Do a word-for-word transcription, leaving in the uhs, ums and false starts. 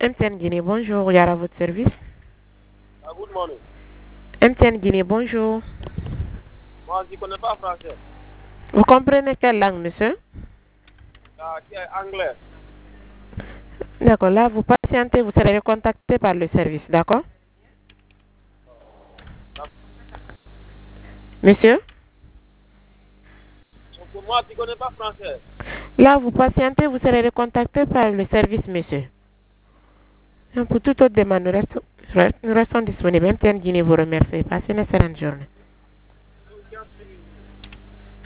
M T N Guinée, bonjour, Yara, à votre service. Ah, good morning. M T N Guinée, bonjour. Moi, je ne connais pas français. Vous comprenez quelle langue, monsieur? Ah, qui est anglais. D'accord, là, vous patientez, vous serez contacté par le service, d'accord? Monsieur? Donc, moi, je ne connais pas français. Là, vous patientez, vous serez contacté par le service, monsieur. Pour toute autre demande, nous restons, nous restons disponibles. M T N Guinée vous remercie. Passez une excellente journée.